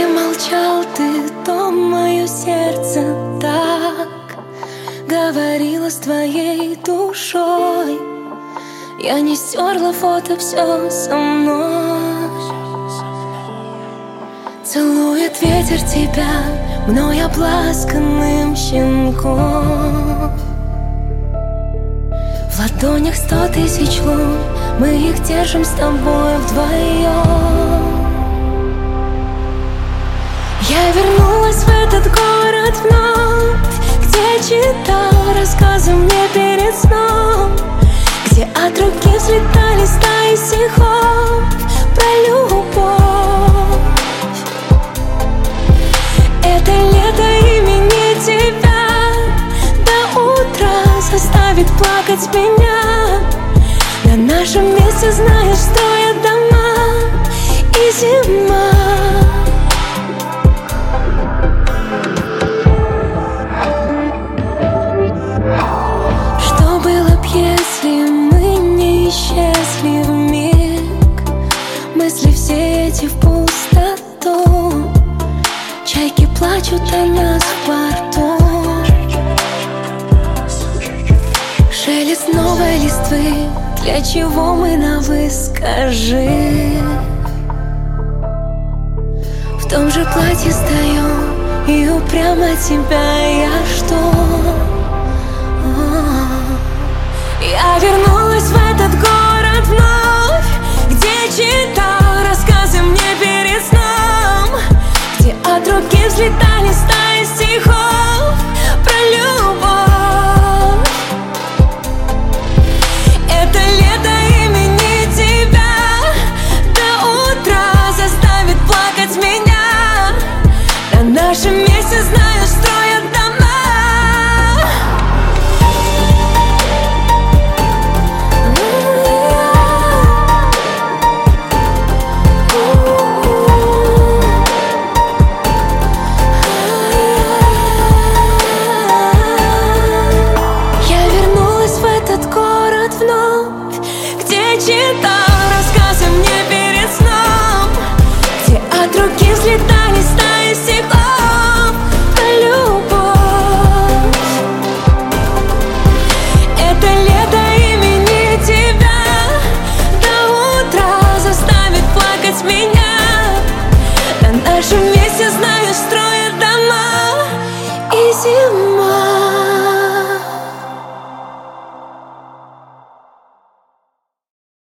не молчал ты, то мое сердце так говорило с твоей душой. Я не стерла фото, все со мной. Целует ветер тебя, мной обласканным щенком. В ладонях 100 000 лун, мы их держим с тобой вдвоем. Я вернулась в этот город вновь, где читал рассказы мне перед сном, где от руки взлетали стаи стихов про любовь. Это лето имени тебя до утра заставит плакать меня. На нашем месте, знаешь, строят дома и зима. Что было б, если мы не исчезли вмиг? Мысли все эти в пустоту, чайки плачут о нас в порту. Шелест новой листвы, для чего мы на «вы» скажи? В том же платье стою и упрямо тебя я жду. Я вернулась в этот город вновь, где читал рассказы мне перед сном, где от руки взлетали стаи стихов про любовь. Это лето имени тебя до утра заставит плакать меня. На нашем месте, знаешь, строят дома. Читал рассказы мне перед сном, где от руки взлетали